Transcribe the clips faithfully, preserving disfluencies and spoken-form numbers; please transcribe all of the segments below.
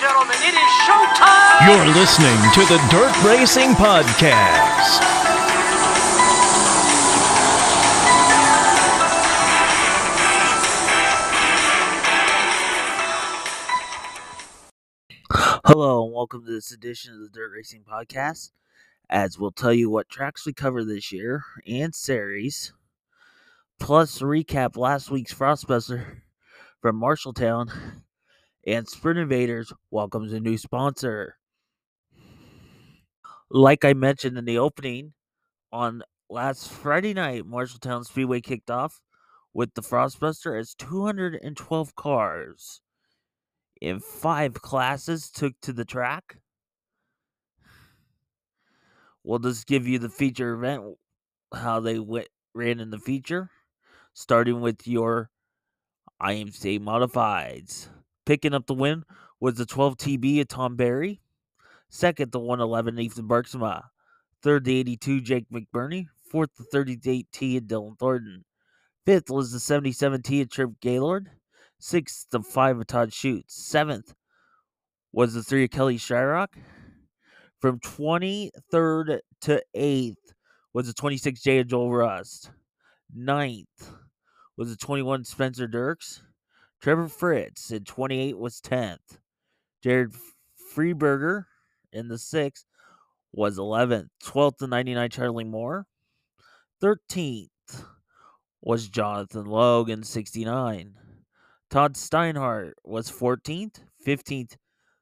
gentlemen, it is showtime! You're listening to the Dirt Racing Podcast. Hello, and welcome to this edition of the Dirt Racing Podcast, as we'll tell you what tracks we cover this year and series, plus recap last week's Frostbuster from Marshalltown, and Sprint Invaders welcomes a new sponsor. Like I mentioned in the opening, on last Friday night, Marshalltown Speedway kicked off with the Frostbuster as two hundred twelve cars in five classes took to the track. We'll just give you the feature event, how they went, ran in the feature, starting with your I M C A Modifieds. Picking up the win was the twelve T B of Tom Berry. Second, the one eleven Ethan Bergsma. Third, the eighty-two Jake McBurney. Fourth, the thirty-eight T of Dylan Thornton. Fifth was the seventy-seven T of Trip Gaylord. Sixth, the five of Todd Schutz. Seventh was the three of Kelly Shyrock. From twenty-third to eighth was the twenty-six J of Joel Rust. Ninth was the twenty-one Spencer Dirks. Trevor Fritz in twenty-eight was tenth. Jared Freeberger in the sixth was eleventh. twelfth to ninety-nine Charlie Moore. thirteenth was Jonathan Logan, sixty-nine. Todd Steinhardt was fourteenth. fifteenth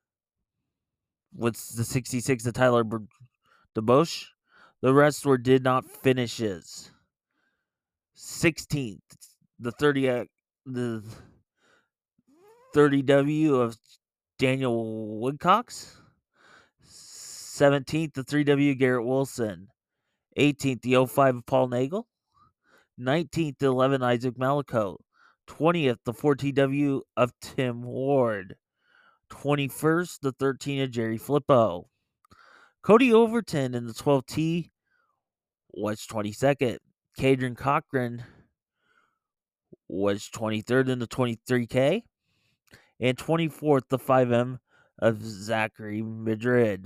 was the sixty-six of Tyler DeBosch. The rest were did not finishes. sixteenth, the thirty the thirty W of Daniel Woodcox. seventeenth, the three W Garrett Wilson. eighteenth, the oh five of Paul Nagel. nineteenth, the eleven Isaac Malico. twentieth, the four T W of Tim Ward. twenty-first, the thirteen of Jerry Flippo. Cody Overton in the twelve T was twenty-second. Cadron Cochran was twenty-third in the twenty-three K. And twenty-fourth, the five M of Zachary Madrid.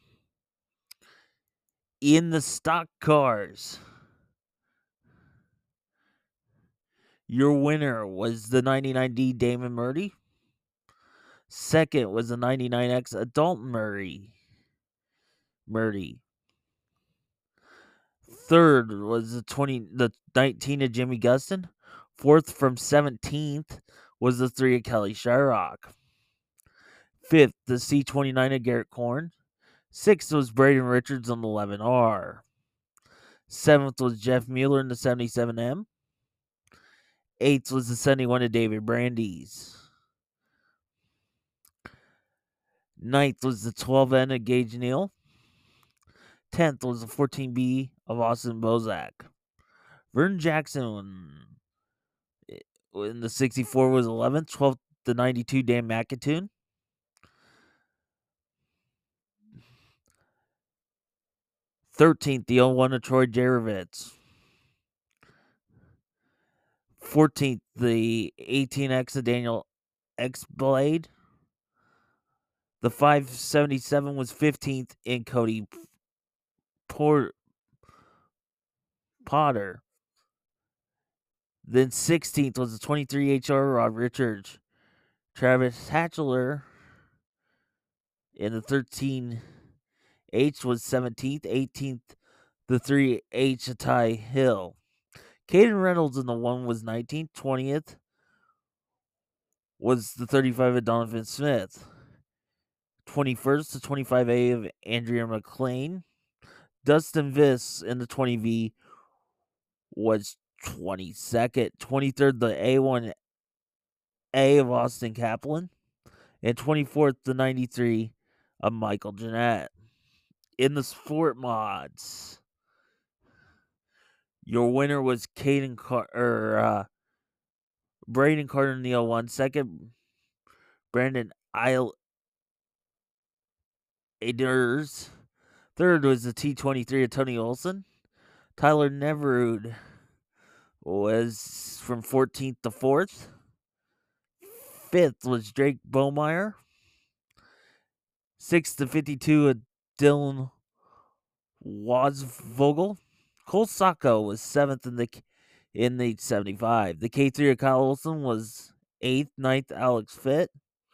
In the stock cars, your winner was the ninety-nine D Damon Murdy. Second was the ninety-nine X Adult Murray. Murdy. Third was the twenty the nineteen of Jimmy Gustin. Fourth from seventeenth was the three of Kelly Shyrock. Fifth, the C twenty-nine of Garrett Korn. Sixth was Braden Richards on the eleven R. Seventh was Jeff Mueller in the seventy-seven M. Eighth was the seventy-one of David Brandeis. Ninth was the twelve N of Gage Neal. Tenth was the fourteen B of Austin Bozak. Vernon Jackson in the sixty-four was eleventh. twelfth, the ninety-two Dan McIntoon. thirteenth, the oh one of Troy Jarovitz. fourteenth, the eighteen X of Daniel X Blade. The five seventy-seven was fifteenth in Cody Port- Potter. Then sixteenth was the twenty-three H R Rob Richards. Travis Hatchler in the thirteen H was seventeenth. eighteenth, the three H of Ty Hill. Caden Reynolds in the one was nineteenth. twentieth was the thirty-five of Donovan Smith. twenty-first to twenty-five A of Andrea McLean. Dustin Viss in the twenty V was twenty-second. twenty-third, the A one A of Austin Kaplan. And twenty-fourth, the ninety-three of Michael Jeanette. In the sport mods, your winner was Caden Car- or er, uh, Braden Carter in the oh one. Second, Brandon Isle Aders. Third was the T twenty-three of Tony Olson. Tyler Neverud was from fourteenth to fourth. Fifth was Drake Bomeyer. sixth to fifty-two, a Dylan Wasvogel. Cole Sacco was seventh in the in the seventy-five. The K three of Kyle Olson was eighth, ninth Alex Fitt.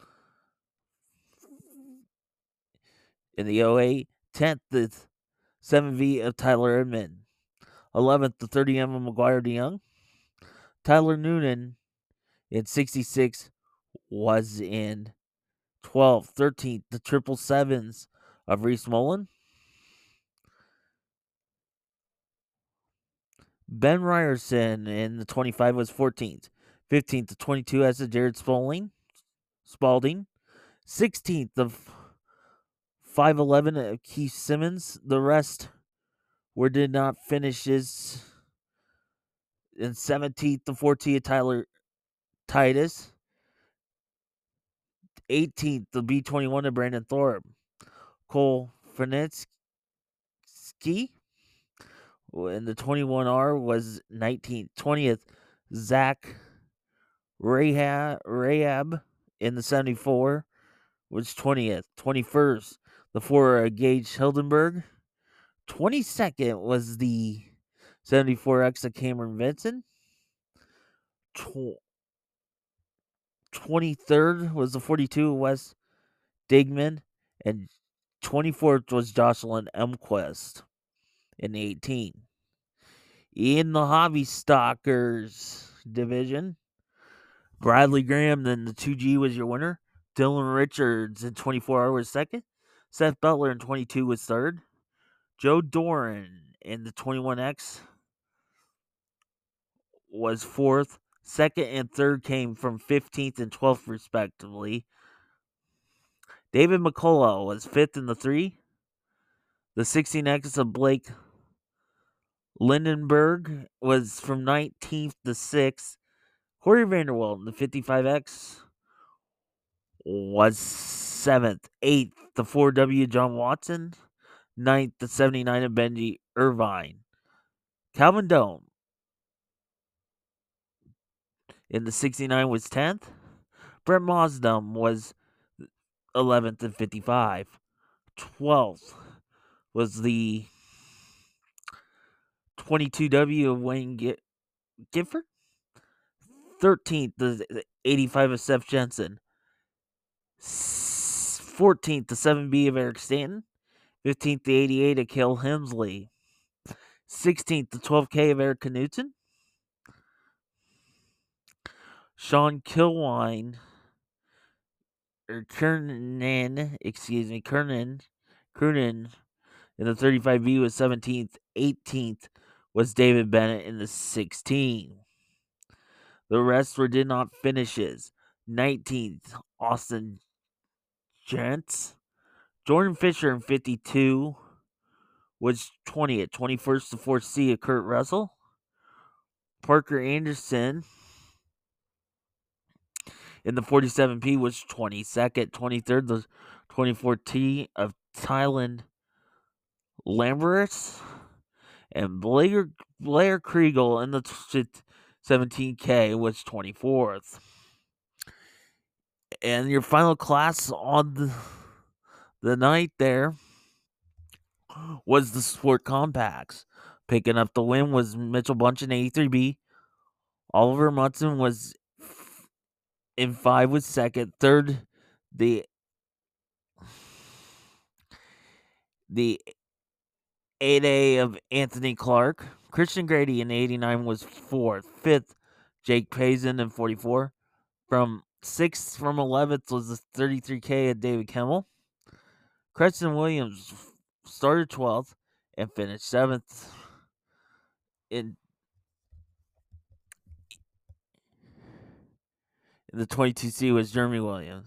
In the oh eight, tenth the seven V of Tyler Edmond. eleventh the thirty M of McGuire DeYoung. Tyler Noonan in sixty-six was in twelfth. thirteenth the triple sevens of Reese Mullen. Ben Ryerson in the twenty-five was fourteenth. fifteenth to twenty-two as a Jared Spalding. Spalding. sixteenth of five eleven of Keith Simmons. The rest were did not finishes. In seventeenth to fourteenth of Tyler Titus. eighteenth the B twenty-one of Brandon Thorpe. Cole Frenetsky in the twenty-one R was nineteenth. twentieth, Zach Rahab, Rahab in the seventy-four was twentieth. twenty-first, the four Gage Hildenberg. twenty-second was the seventy-four X of Cameron Vincent. Tw- twenty-third was the forty-two Wes Digman. And twenty-fourth was Jocelyn Emquist in the eighteen. In the Hobby Stalkers division, Bradley Graham, then the two G was your winner. Dylan Richards in twenty-four R was second. Seth Butler in twenty-two was third. Joe Doran in the twenty-one X was fourth. Second and third came from fifteenth and twelfth, respectively. David McCullough was fifth in the three. The sixteen X of Blake Lindenberg was from nineteenth to sixth. Corey Vanderwelt in the fifty-five X was seventh. eighth, the four W John Watson. ninth, the seventy-nine of Benji Irvine. Calvin Dome in the sixty-nine was tenth. Brett Mosdom was eleventh and fifty-five. twelfth was the twenty-two W of Wayne Gifford. thirteenth, the eighty-five of Seth Jensen. fourteenth, the seven B of Eric Stanton. fifteenth, the eighty-eight of Cale Hemsley. sixteenth, the twelve K of Eric Knutson. Sean Kilwine, or Kernan, excuse me, Kernan, Kernan in the thirty-five B was seventeenth. eighteenth was David Bennett in the sixteen. The rest were did not finishes. nineteenth, Austin Gents. Jordan Fisher in fifty-two was twentieth. twenty-first to four C of Kurt Russell. Parker Anderson in the forty-seven P was twenty-second. twenty-third, the twenty-four T of Tylen Lamberts. And Blair, Blair Kriegel in the seventeen K was twenty-fourth. And your final class on the, the night there was the Sport Compacts. Picking up the win was Mitchell Bunch in eighty-three B. Oliver Munson was in five was second. Third, the the eight A of Anthony Clark. Christian Grady in eighty-nine was fourth. Fifth, Jake Payson in forty-four. From sixth from eleventh was the thirty-three K of David Kimmel. Preston Williams started twelfth and finished seventh. In, in the twenty-two C was Jeremy Williams.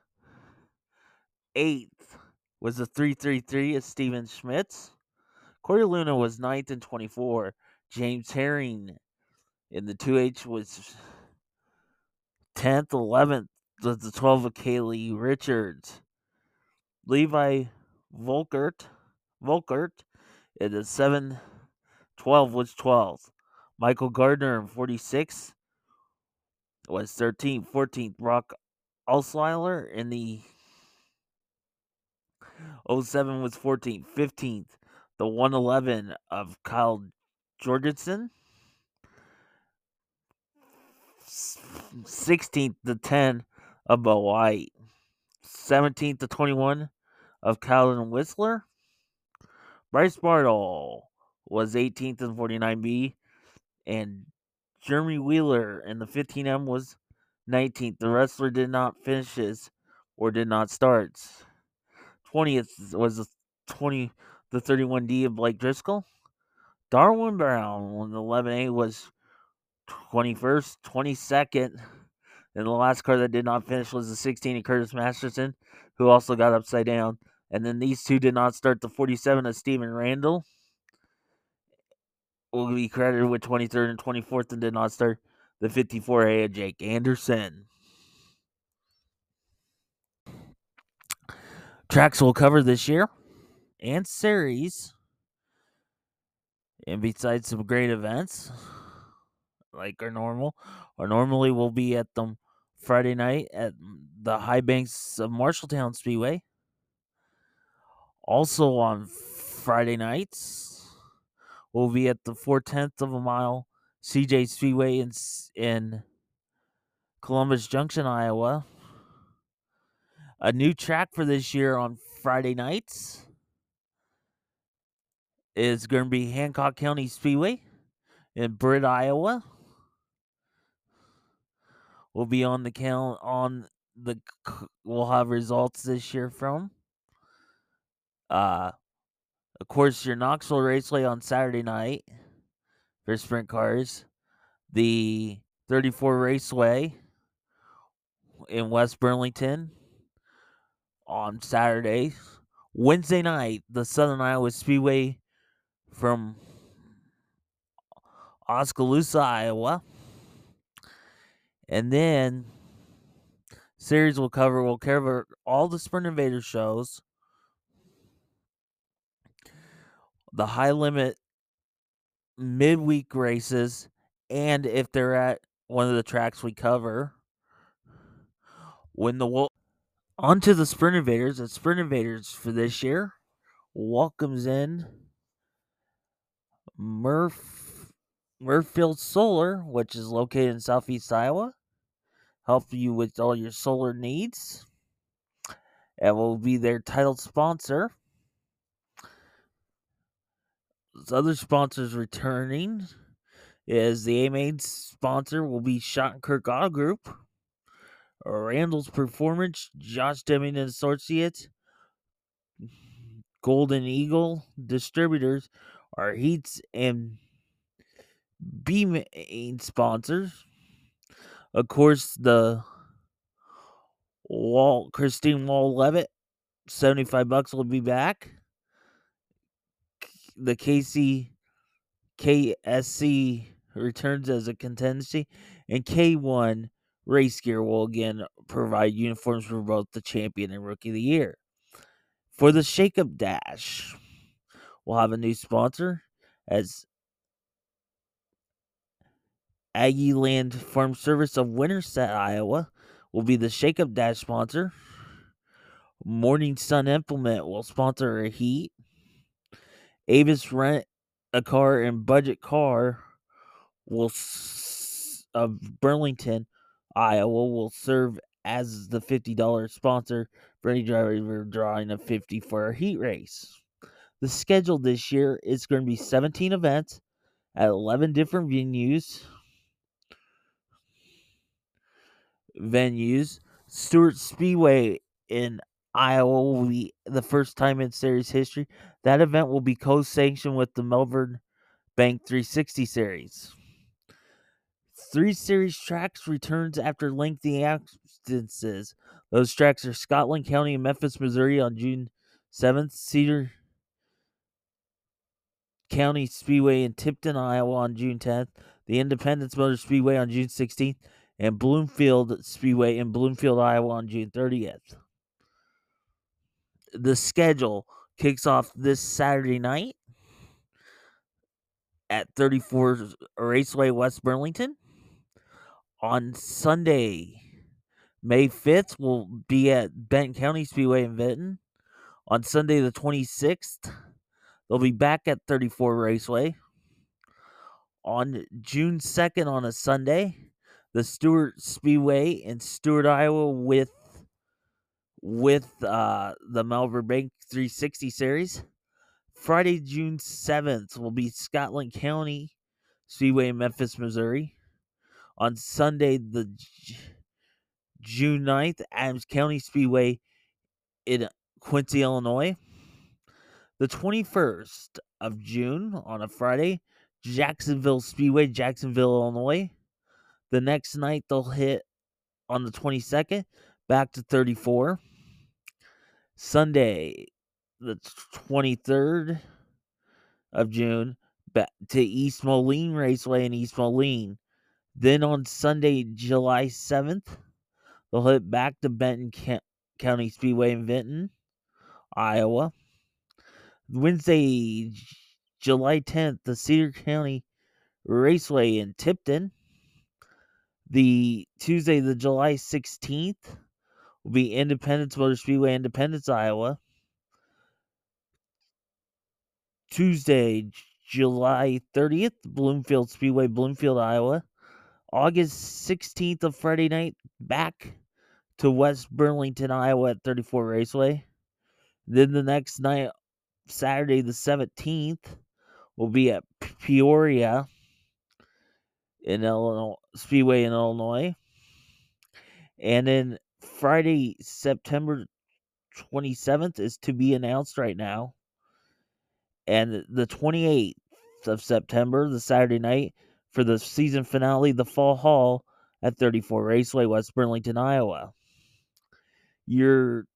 Eighth was the three thirty-three of Steven Schmitz. Corey Luna was ninth and twenty-four. James Herring in the two H was tenth. eleventh was the twelve of Kaylee Richards. Levi Volkert, Volkert in the seven twelve was twelfth. Michael Gardner in forty-six was thirteenth. fourteenth, Brock Alsweiler in the oh seven was fourteenth. fifteenth, the one eleven of Kyle Jorgensen. sixteenth, the ten of Bo White. seventeenth, the twenty-one of Colin Whistler. Bryce Bartle was eighteenth in forty-nine B. And Jeremy Wheeler in the fifteen M was nineteenth. The wrestler did not finish his or did not start. twentieth was the twenty the thirty-one D of Blake Driscoll. Darwin Brown on the eleven A was twenty-first. twenty-second, and the last car that did not finish was the sixteen of Curtis Masterson, who also got upside down. And then these two did not start. The forty-seven of Steven Randall will be credited with twenty-third and twenty-fourth and did not start. The fifty-four A of Jake Anderson. Tracks we'll cover this year and series. And besides some great events, like our normal, or normally we'll be at them Friday night at the High Banks of Marshalltown Speedway. Also on Friday nights, we'll be at the four tenths of a mile C J Speedway in, in Columbus Junction, Iowa. A new track for this year on Friday nights is going to be Hancock County Speedway in Britt, Iowa. We'll be on the count on the we'll have results this year from. Uh, of course, your Knoxville Raceway on Saturday night for sprint cars. The thirty-four Raceway in West Burlington on Saturday. Wednesday night, the Southern Iowa Speedway from Oskaloosa, Iowa. And then series will cover will cover all the Sprint Invader shows, the high limit midweek races, and if they're at one of the tracks we cover, when the wo- onto the Sprint Invaders. The Sprint Invaders for this year welcomes in Murph Murfield Solar, which is located in Southeast Iowa, help you with all your solar needs. And will be their title sponsor. Other sponsors returning is the A-Main sponsor will be Schottenkirk Auto Group, Randall's Performance, Josh Deming and Associates, Golden Eagle Distributors are Heats and B-Main sponsors. Of course, the Wall Christine Wall Levitt, seventy-five bucks will be back. The K C K S C returns as a contingency, and K one Race Gear will again provide uniforms for both the champion and rookie of the year. For the Shake-Up Dash, we'll have a new sponsor as Aggie Land Farm Service of Winterset, Iowa will be the Shake-Up Dash sponsor. Morning Sun Implement will sponsor a heat. Avis Rent a Car and Budget Car will of Burlington, Iowa will serve as the fifty dollars sponsor for any driver drawing a fifty for a heat race. The schedule this year is going to be seventeen events at eleven different venues. Venues. Stewart Speedway in Iowa will be the first time in series history. That event will be co-sanctioned with the Melbourne Bank three sixty series. Three series tracks returns after lengthy absences. Those tracks are Scotland County and Memphis, Missouri on June seventh, Cedar County Speedway in Tipton, Iowa on June tenth, the Independence Motor Speedway on June sixteenth, and Bloomfield Speedway in Bloomfield, Iowa on June thirtieth. The schedule kicks off this Saturday night at thirty-four Raceway, West Burlington. On Sunday, May fifth, we'll be at Benton County Speedway in Vinton. On Sunday the twenty-sixth, they'll be back at thirty-four Raceway. On June second, on a Sunday, the Stewart Speedway in Stewart, Iowa, with with uh, the Malvern Bank three sixty Series. Friday, June seventh, will be Scotland County Speedway in Memphis, Missouri. On Sunday, the J- June ninth, Adams County Speedway in Quincy, Illinois. The twenty-first of June, on a Friday, Jacksonville Speedway, Jacksonville, Illinois. The next night, they'll hit on the twenty-second, back to thirty-four. Sunday, the twenty-third of June, back to East Moline Raceway in East Moline. Then on Sunday, July seventh, they'll hit back to Benton Ca- County Speedway in Benton, Iowa. Wednesday, J- July tenth, the Cedar County Raceway in Tipton. The Tuesday, the July sixteenth, will be Independence Motor Speedway, Independence, Iowa. Tuesday, J- July thirtieth, Bloomfield Speedway, Bloomfield, Iowa. August sixteenth of Friday night, back to West Burlington, Iowa at thirty-four Raceway. Then the next night, Saturday the seventeenth, will be at Peoria in Illinois, Speedway in Illinois. And then Friday, September twenty-seventh is to be announced right now. And the twenty-eighth of September, the Saturday night, for the season finale, the Fall Hall at thirty-four Raceway, West Burlington, Iowa. Your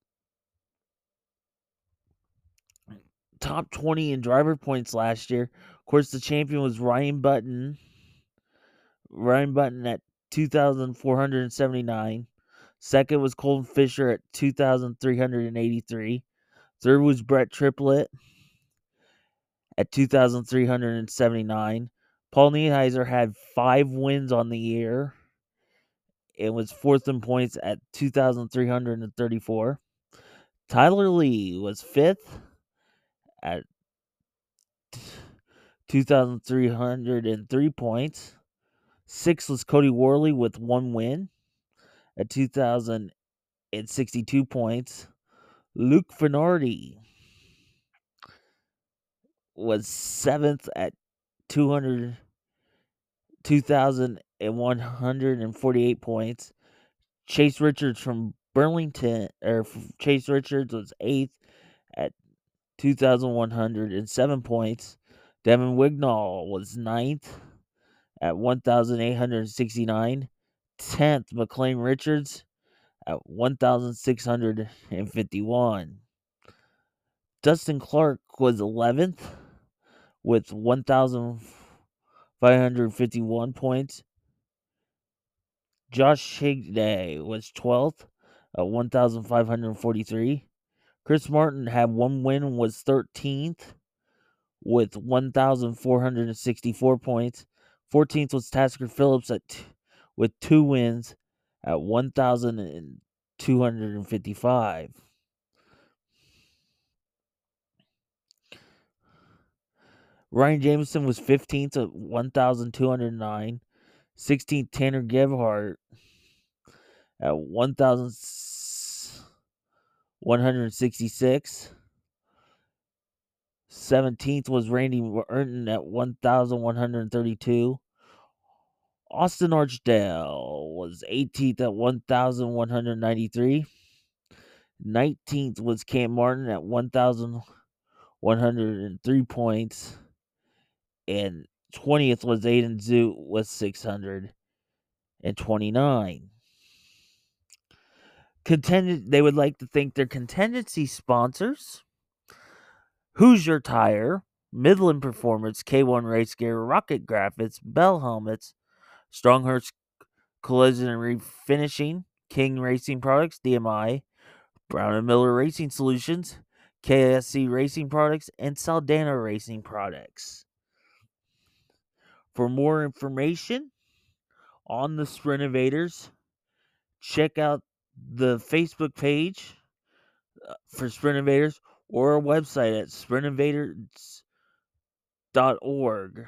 top twenty in driver points last year, of course, the champion was Ryan Button. Ryan Button at two thousand four hundred seventy-nine. Second was Colton Fisher at two thousand three hundred eighty-three. Third was Brett Triplett at two thousand three hundred seventy-nine. Paul Nieheiser had five wins on the year. It was fourth in points at two thousand three hundred thirty-four. Tyler Lee was fifth at two thousand three hundred three points. Sixth was Cody Worley with one win at two thousand sixty-two points. Luke Finardi was seventh at two hundred, two thousand one hundred forty-eight points. Chase Richards from Burlington, or Chase Richards was eighth at two thousand one hundred seven points. Devin Wignall was ninth at one thousand eight hundred sixty-nine. tenth, McLean Richards at one thousand six hundred fifty-one. Dustin Clark was eleventh with one thousand five hundred fifty-one points. Josh Higday was twelfth at one thousand five hundred forty-three. Chris Martin had one win and was thirteenth with one thousand four hundred sixty-four points. fourteenth was Tasker Phillips at t- with two wins at one thousand two hundred fifty-five. Ryan Jameson was fifteenth at one thousand two hundred nine. sixteenth, Tanner Gebhardt at one thousand one hundred sixty-six. seventeenth was Randy Urton at one thousand one hundred thirty-two. Austin Archdale was eighteenth at one thousand one hundred ninety-three. nineteenth was Cam Martin at one thousand one hundred three points. And twentieth was Aiden Zoot with six hundred twenty-nine. Contingent, they would like to thank their contingency sponsors: Hoosier Tire, Midland Performance, K one Race Gear, Rocket Graphics, Bell Helmets, Stronghurst Collision and Refinishing, King Racing Products, D M I, Brown and Miller Racing Solutions, K S C Racing Products, and Saldana Racing Products. For more information on the Sprinnovators, check out the Facebook page for Sprinnovators, or our website at sprint invaders dot org.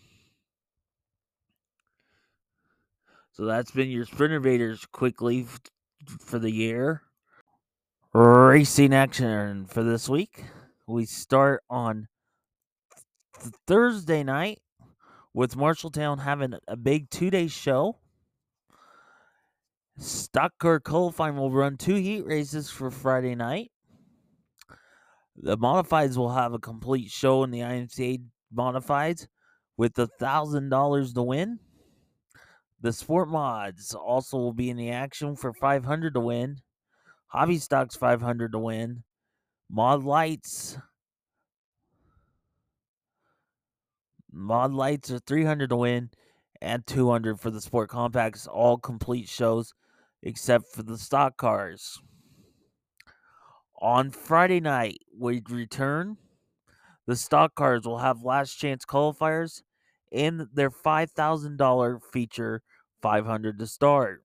So that's been your Sprint Invaders quickly f- for the year. Racing action for this week. We start on th- Thursday night with Marshalltown having a big two-day show. Stock car qualifying will run two heat races for Friday night. The Modifieds will have a complete show in the I M C A Modifieds with one thousand dollars to win. The Sport Mods also will be in the action for five hundred dollars to win. Hobby Stocks five hundred dollars to win. Mod Lights. Mod Lights are three hundred dollars to win and two hundred dollars for the Sport Compacts. All complete shows except for the stock cars. On Friday night, we return. The stock cars will have last chance qualifiers and their five thousand dollars feature five hundred dollars to start.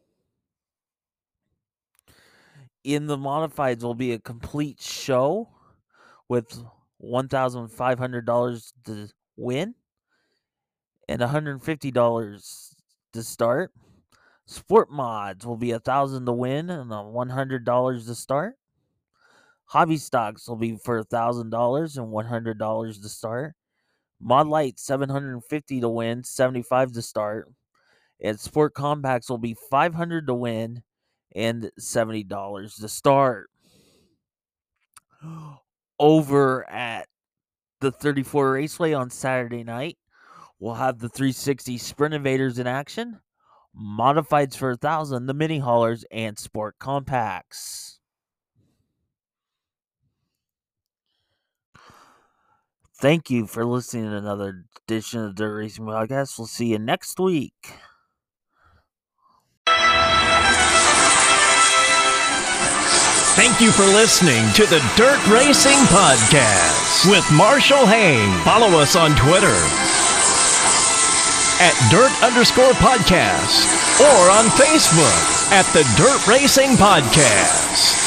In the Modifieds will be a complete show with one thousand five hundred dollars to win and one hundred fifty dollars to start. Sport Mods will be one thousand dollars to win and one hundred dollars to start. Hobby Stocks will be for one thousand dollars and one hundred dollars to start. Mod Light seven hundred fifty dollars to win, seventy-five dollars to start. And Sport Compacts will be five hundred dollars to win and seventy dollars to start. Over at the thirty-four Raceway on Saturday night, we'll have the three sixty Sprint Invaders in action, Modifieds for one thousand dollars, the Mini Haulers, and Sport Compacts. Thank you for listening to another edition of the Dirt Racing Podcast. We'll see you next week. Thank you for listening to the Dirt Racing Podcast with Marshall Hain. Follow us on Twitter at Dirt underscore podcast or on Facebook at the Dirt Racing Podcast.